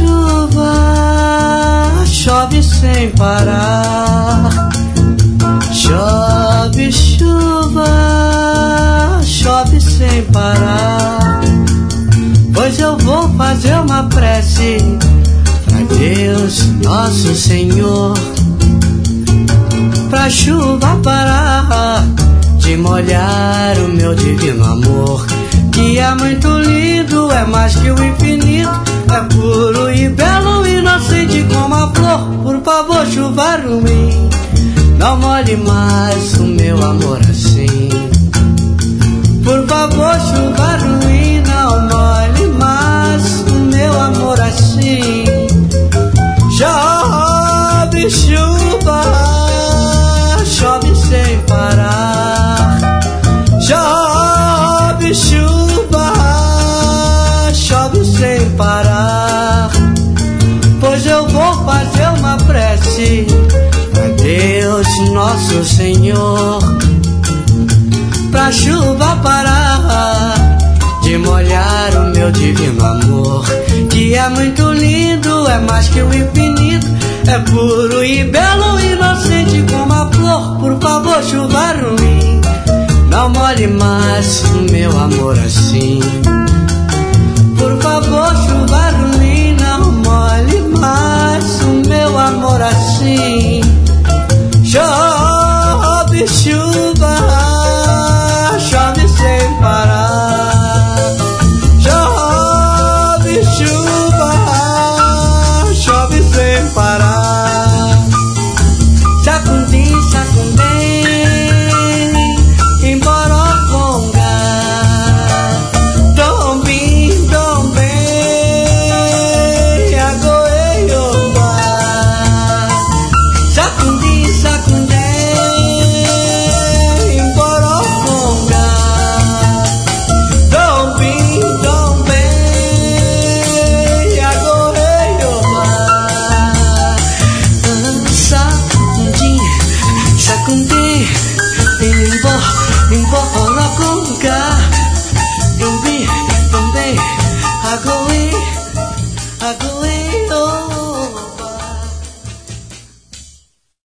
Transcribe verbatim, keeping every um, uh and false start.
chuva, chove sem parar. Chove chuva, chove sem parar. Pois eu vou fazer uma prece pra Deus nosso Senhor, pra chuva parar de molhar o meu divino amor, que é muito lindo, é mais que o infinito, é puro e belo, inocente como a flor. Por favor, chuva ruim, não molhe mais o meu amor assim. Por favor, chuva ruim, não molhe mais o meu amor assim. Chove chuva, chove sem parar. Chove chuva, chove sem parar. Pois eu vou fazer uma prece pra Deus nosso Senhor, pra chuva parar de molhar o meu divino amor, que é muito lindo, é mais que o infinito, é puro e belo, inocente como a flor. Por favor, chuva ruim, não molhe mais o meu amor assim. Por favor, chuva ruim,